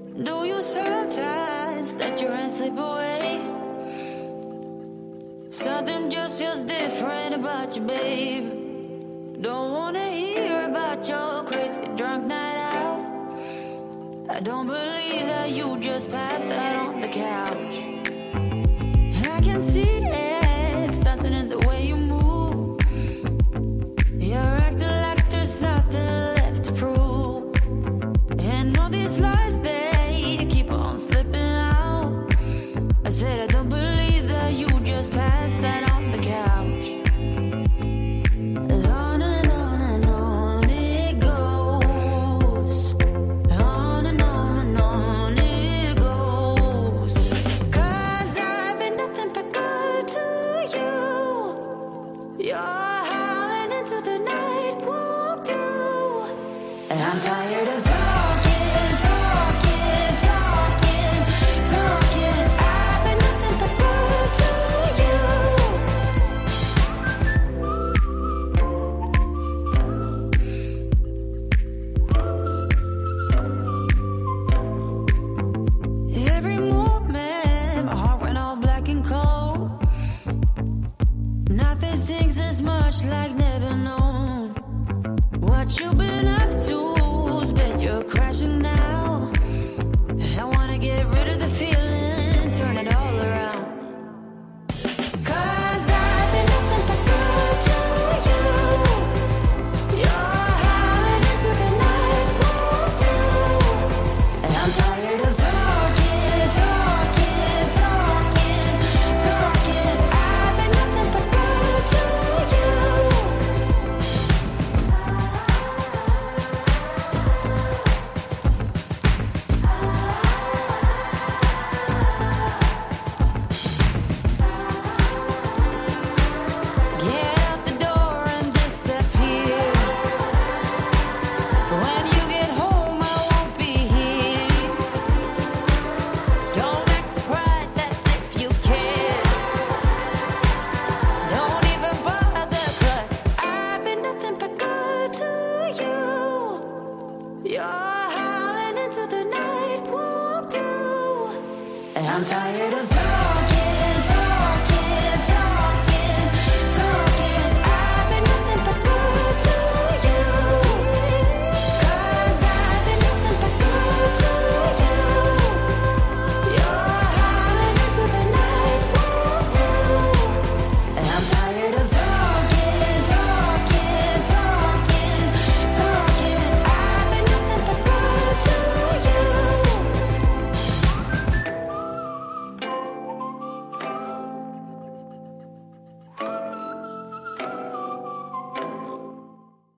Do you sometimes let your hands slip away? Something just feels different about you, babe. Don't wanna hear about your crazy drunk night out. I don't believe that you just passed out on the couch. I can see it, something in the way you move. You're acting like there's something left to prove. And all these lies, they keep on slipping out. I said I don't believe that you just passed out on the couch. On and on it goes. On and on it goes. 'Cause I've been nothing but good to you. You're howling into the night, won't do. And I'm tired of talking. I've been nothing but good to you. Every moment, my heart went all black and cold. Nothing stings as much like never known. What you been up to? Bet you're crashing now. I wanna get rid of the feeling, turn it all around. 'Cause I've been nothing but good to you. You're howling into the night, won't do. And I'm tired of talking. I've been nothing but good to you. Get out the door and disappear. When you get home, I won't be here. Don't act surprised as if you care. Don't even bother, 'cause I've been nothing but good to you. You're howling into the night, won't do. And I'm tired of